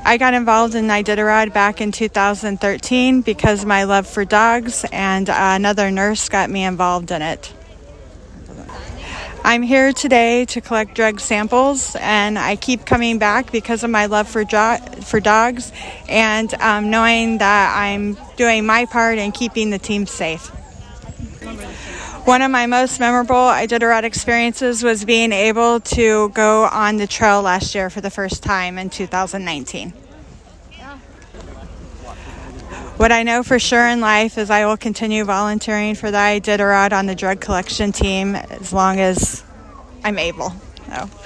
I got involved in Iditarod back in 2013 because of my love for dogs, and another nurse got me involved in it. I'm here today to collect drug samples, and I keep coming back because of my love for dogs and knowing that I'm doing my part in keeping the team safe. One of my most memorable Iditarod experiences was being able to go on the trail last year for the first time in 2019. What I know for sure in life is I will continue volunteering for the Iditarod on the drug collection team as long as I'm able. So.